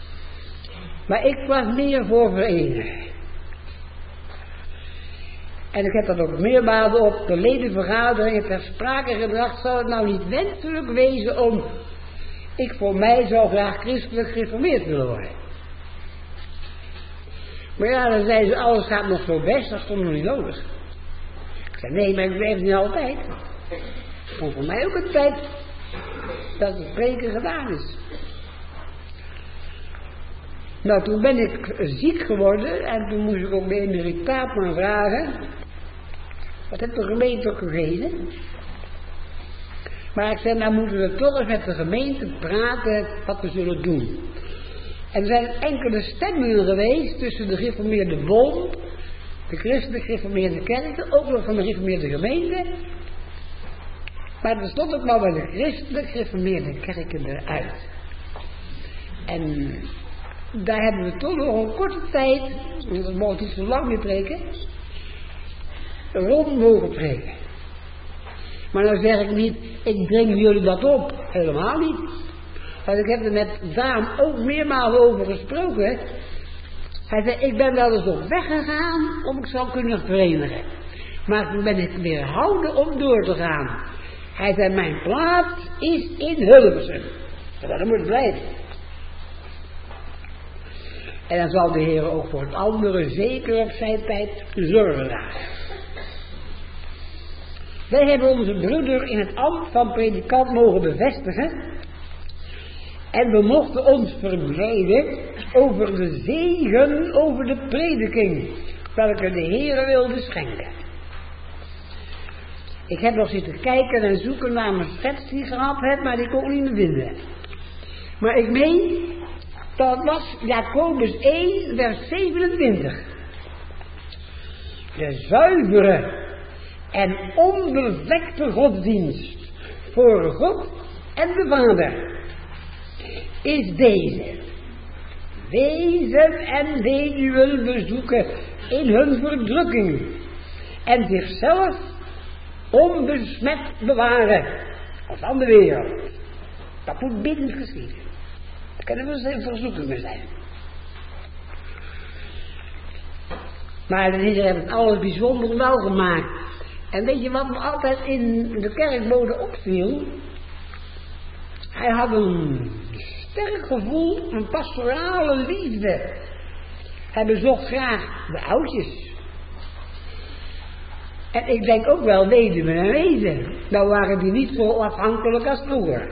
Maar ik was meer voor vereniging. En ik heb dat ook meermalen op de ledenvergaderingen ter sprake gebracht. Zou het nou niet wenselijk wezen om... Ik voor mij zou graag christelijk gereformeerd willen worden. Maar ja, dan zeiden ze, alles gaat nog zo best, dat is toch nog niet nodig. Ik zei, nee, maar ik blijf niet altijd. Het komt voor mij ook een tijd dat het spreken gedaan is. Nou, toen ben ik ziek geworden en toen moest ik ook de emeritaat vragen. Wat heeft de gemeente ook gegeven? Maar ik zei, nou moeten we toch eens met de gemeente praten wat we zullen doen. En er zijn enkele stemmingen geweest tussen de gereformeerde bond, de christelijk gereformeerde kerken, ook nog van de gereformeerde gemeente. Maar er stond ook maar bij de christelijk gereformeerde kerken eruit. En daar hebben we toch nog een korte tijd, want we mogen niet zo lang meer preken, rond mogen preken. Maar dan zeg ik niet, ik breng jullie dat op. Helemaal niet. Want ik heb er met Daan ook meermalen over gesproken. Hij zei, ik ben wel eens op weg gegaan om ik zou kunnen verenigen. Maar toen ben ik weerhouden om door te gaan. Hij zei, mijn plaats is in Hilversum. En dat moet blijven. En dan zal de Heer ook voor het andere zeker op zijn tijd zorgen dragen. Wij hebben onze broeder in het ambt van predikant mogen bevestigen. En we mochten ons verblijden over de zegen, over de prediking, welke de Heer wilde schenken. Ik heb nog zitten kijken en zoeken naar mijn schets die ik gehad heb, maar die kon ik niet meer vinden. Maar ik meen, dat was Jacobus 1, vers 27. De zuivere en onbevlekte godsdienst voor God en de Vader is deze: wezen en weduwen bezoeken in hun verdrukking en zichzelf onbesmet bewaren als aan de wereld. Dat moet binnen geschieden. Daar kunnen we in verzoeking mee zijn. Maar de Heer heeft het alles bijzonder wel gemaakt. En weet je wat me altijd in de kerkbode opviel? Hij had een sterk gevoel, een pastorale liefde. Hij bezocht graag de oudjes. En ik denk ook wel weduwen en wezen. Nou waren die niet zo afhankelijk als vroeger.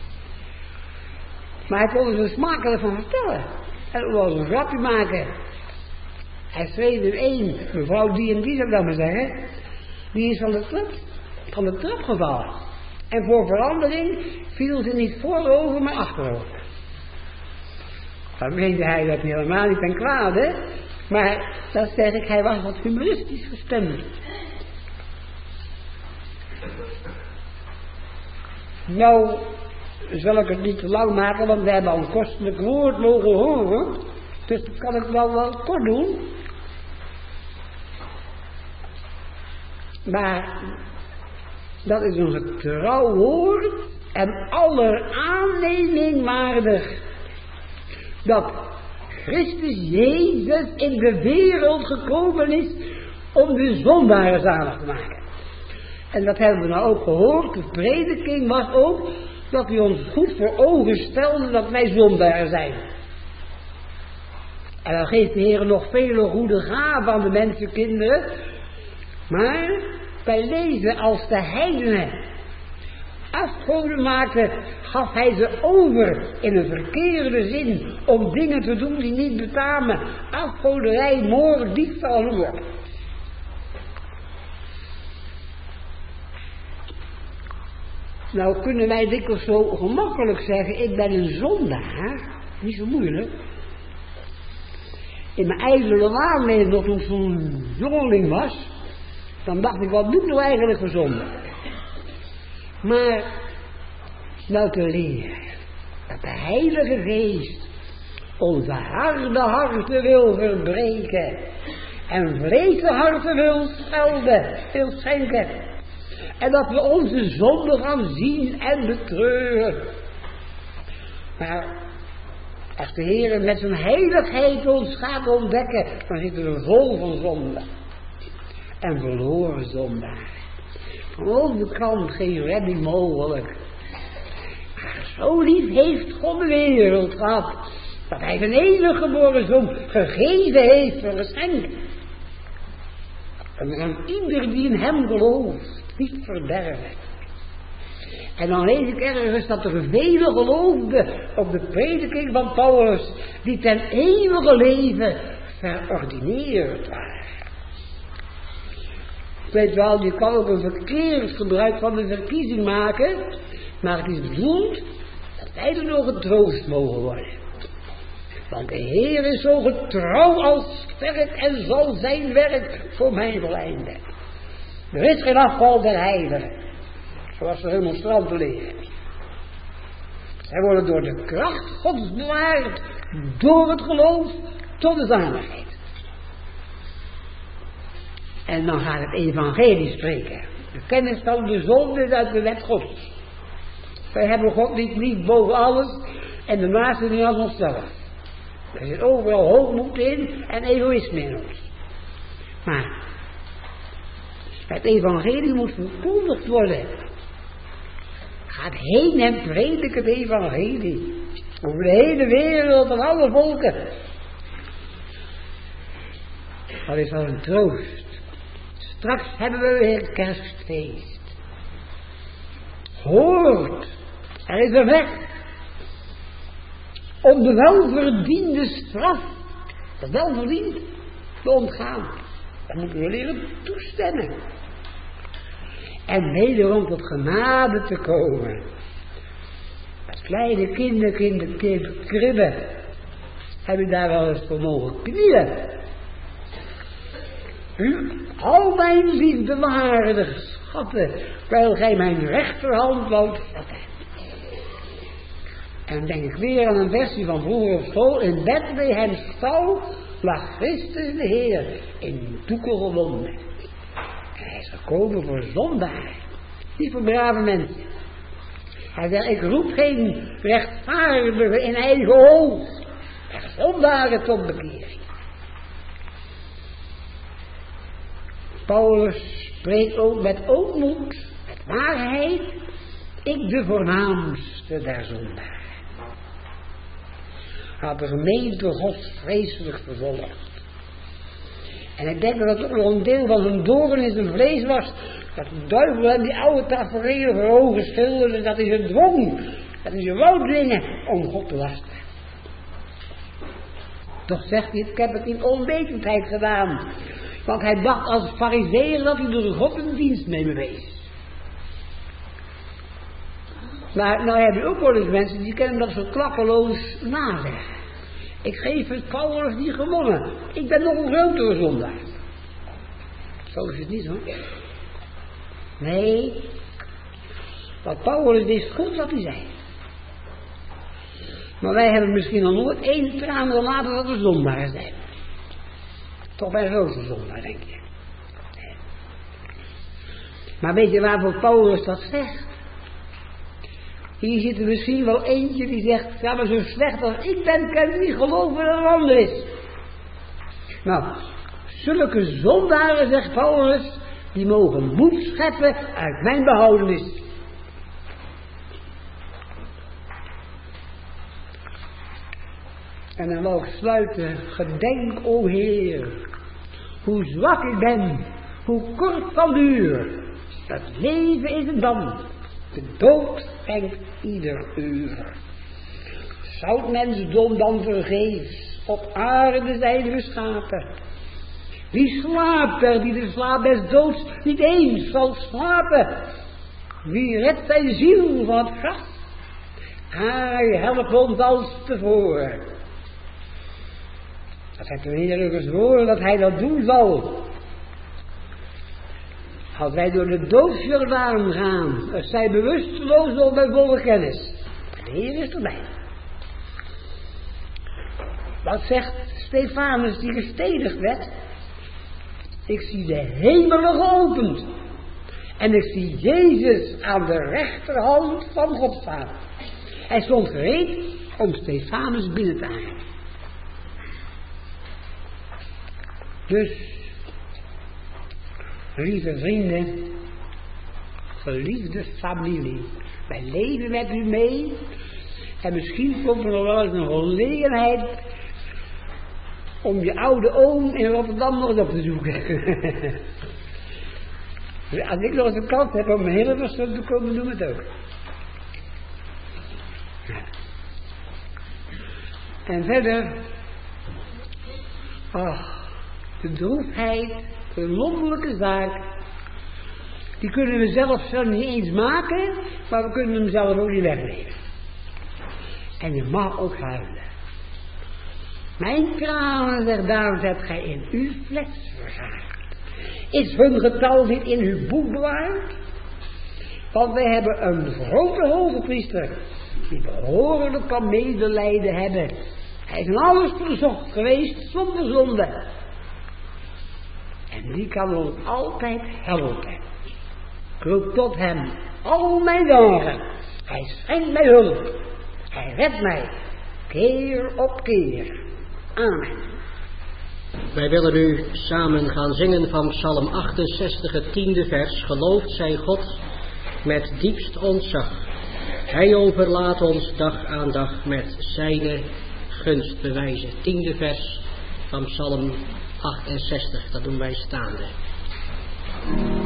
Maar hij kon er smakelijk van vertellen. En ook wel eens een grapje maken. Hij schreef in één, mevrouw die en die zou ik dan maar zeggen. Die is van de trap gevallen. En voor verandering viel ze niet voorover, maar achterover. Dan meende hij dat helemaal niet ten kwade. Maar dat zeg ik, hij was wat humoristisch gestemd. Nou, zal ik het niet te lang maken, want we hebben al een kostelijk woord mogen horen. Dus dat kan ik wel kort doen. Maar dat is onze trouw woord en aller aanneming waardig. Dat Christus Jezus in de wereld gekomen is om de zondaren zalig te maken. En dat hebben we nou ook gehoord. De prediking was ook dat hij ons goed voor ogen stelde dat wij zondaren zijn. En dan geeft de Heer nog vele goede gaven aan de mensenkinderen. Maar wij lezen als de heidenen afgoden maakten, gaf hij ze over in een verkeerde zin om dingen te doen die niet betamen. Afgoderij, moord, diefstal, noem op. Nou kunnen wij dikwijls zo gemakkelijk zeggen, ik ben een zondaar. Niet zo moeilijk. In mijn ijdele waarneming, dat toen zo'n jongeling was, dan dacht ik, wat moet ik nou eigenlijk voor zonde? Maar, nou te leren, dat de Heilige Geest onze harde harten wil verbreken en vrede harten wil schenken. En dat we onze zonde gaan zien en betreuren. Maar als de Heer met zijn heiligheid ons gaat ontdekken, dan zitten we vol van zonde. en verloren zondaar. Van onze kant geen redding mogelijk. Maar zo lief heeft God de wereld gehad, dat hij zijn enige geboren zoon gegeven heeft voor geschenk. En aan ieder die in hem gelooft, niet verderven. En dan lees ik ergens dat er velen geloofden op de prediking van Paulus, die ten eeuwige leven verordineerd waren. Ik weet wel, je kan ook een verkeerd gebruik van de verkiezing maken, maar het is bedoeld dat wij er nog getroost mogen worden. Want de Heer is zo getrouw als sterk en zal zijn werk voor mij voleinden. Er is geen afval der heiligen, zoals de demonstranten leren. Zij worden door de kracht Gods bewaard, door het geloof tot de zaligheid. En dan gaat het evangelie spreken. De kennis van de zonde is uit de wet Gods. Wij hebben God niet lief boven alles en de naaste niet als onszelf. Er zit overal hoogmoed in en egoïsme in ons. Maar het evangelie moet verkondigd worden. Gaat heen en predik het evangelie. Over de hele wereld en alle volken. Dat is wel een troost. Straks hebben we weer kerstfeest. Hoort, er is een weg om de welverdiende straf, dat welverdiend, te ontgaan. Dan moeten we leren toestemmen. En wederom tot genade te komen. Als kleine kinderen in de kribbe heb je daar wel eens voor mogen knielen. Al mijn liefdewaardige schatten, terwijl gij mijn rechterhand woudt vatten. En dan denk ik weer aan een versie van vroeger op school. In Bethlehem stal lag Christus de Heer in doeken gewonden. En hij is gekomen voor zondaren, niet voor brave mensen. Hij zegt, ik roep geen rechtvaardigen in eigen oog, maar zondaren tot bekering. Paulus spreekt ook met ootmoed, met waarheid, ik de voornaamste der zondaren. Hij had de gemeente Gods vreselijk vervolgd. En ik denk dat het ook nog een deel van zijn doorn in zijn vlees was, dat de duivel hem die oude tafereelen voor ogen schilderde, dat hij ze dwong, dat hij ze wou dwingen om God te lasten. Toch zegt hij, ik heb het in onwetendheid gedaan. Want hij dacht als farizeeër dat hij door de God een dienst mee bewees. Maar nou heb je ook wel eens mensen die kennen dat zo klakkeloos nazeggen. Ik geef het Paulus niet gewonnen. Ik ben nog een grotere zondaar. Zo is het niet hoor. Nee. Wat Paulus wist goed wat hij zei. Maar wij hebben misschien nog nooit één traan gelaten dat we zondaar zijn. Toch bij een grote zondaar, denk je. Nee. Maar weet je waarvoor Paulus dat zegt? Hier zit er misschien wel eentje die zegt, ja maar zo slecht als ik ben, kan ik niet geloven dat er een ander is. Nou, zulke zondaren, zegt Paulus, die mogen moed scheppen uit mijn behoudenis. En dan wil ik sluiten, gedenk, o Heer, hoe zwak ik ben, hoe kort van duur. Het leven is een dam, de dood schenkt ieder uur. Zou het mensdom dan vergeefs op aarde zijn geschapen? Wie slaapt er die de slaap des doods niet eens zal slapen? Wie redt zijn ziel van het graf? Hij helpt ons als tevoren. Dat heeft de Heer gezworen dat hij dat doen zal. Als wij door de doodsjordaan gaan, het zij bewusteloos of bij volle kennis. De Heer is erbij. Wat zegt Stefanus die gestedigd werd? Ik zie de hemelen geopend. En ik zie Jezus aan de rechterhand van God staan. Hij stond gereed om Stefanus binnen te halen. Dus Lieve vrienden, geliefde familie, wij leven met u mee en misschien komt er nog wel eens een gelegenheid om je oude oom in Rotterdam nog eens op te zoeken. Als ik nog eens een kans heb om Hilversum te komen, doen we het ook. En verder, de droefheid, de wonderlijke zaak, die kunnen we zelf niet eens maken, maar we kunnen hem zelf ook niet wegnemen. En je mag ook huilen. Mijn tranen, zegt David, hebt gij in uw fles vergaard. Is hun getal niet in uw boek bewaard? Want wij hebben een grote hogepriester, die behoorlijk kan medelijden hebben. Hij is in alles verzocht geweest zonder zonde. En die kan ons altijd helpen. Ik roep tot hem al mijn dagen. Hij schenkt mij hulp. Hij redt mij keer op keer. Amen. Wij willen nu samen gaan zingen van Psalm 68, het 10e vers. Geloofd zij God met diepst ontzag. Hij overlaat ons dag aan dag met zijne gunstbewijzen. 10e vers van Psalm 68, dat doen wij staande.